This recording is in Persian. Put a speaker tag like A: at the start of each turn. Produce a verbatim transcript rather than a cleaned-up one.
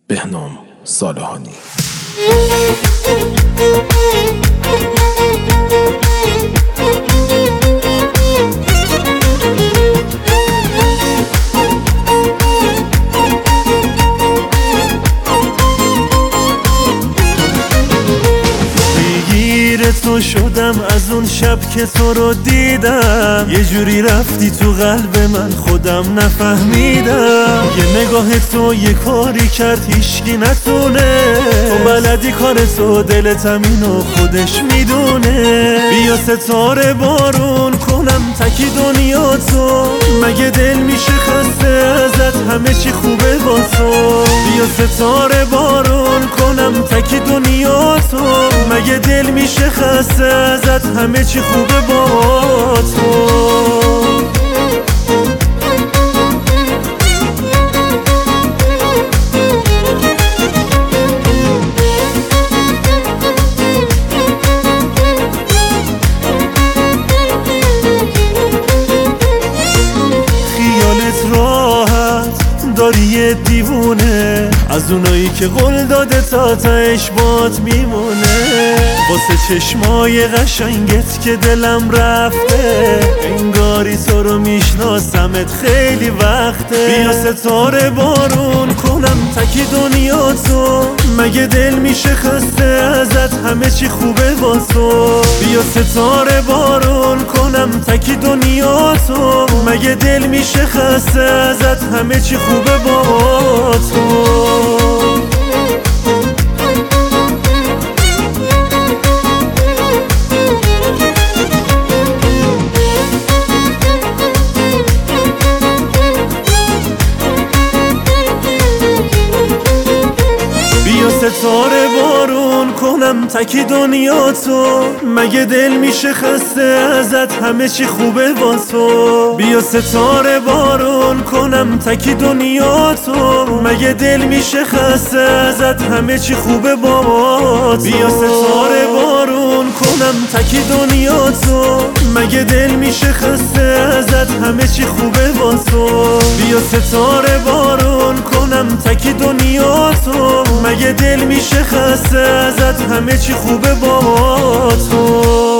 A: بهنام صالحانی.
B: تو شدم از اون شب که تو رو دیدم، یه جوری رفتی تو قلب من خودم نفهمیدم. یه نگاه تو یه کاری کرد هیچکی نتونه، تو بلدی کار تو، دلت اینو خودش میدونه. بیا ستاره بارون کنم تکی دنیا تو، مگه دل میشه خسته ازت همه چی خوبه با تو. بیا ستاره بارون کنم تکی دنیا تو، مگه دل میشه خسته ازت همه چی خوبه با تو. خیالت راحت داری یه دیوونه، از اونایی که قول داده تا تاش بات میمونه. واسه چشمای قشنگت که دلم رفته، انگاری تو رو میشناسمت خیلی وقته. بیا ستاره بارون کنم تکی دنیا تو، مگه دل میشه خسته ازت همه چی خوبه با تو. بیا ستاره بارون کنم تکی دنیا تو، مگه دل میشه خسته ازت همه چی خوبه با تو. ستاره بارون کنم تکی دنیا تو، مگه دل میشه خسته ازت همه چی خوبه با تو. بیا ستاره بارون کنم تکی دنیا تو، مگه دل میشه خسته ازت همه چی خوبه با تو. بیا ستاره بارون کنم تکی دنیا تو، مگه دل میشه خسته ازت همه چی خوبه با تو. بیا ستاره بارون کنم تکی دنیا تو، مگه دل میشه خسته ازت همه چی خوبه با تو.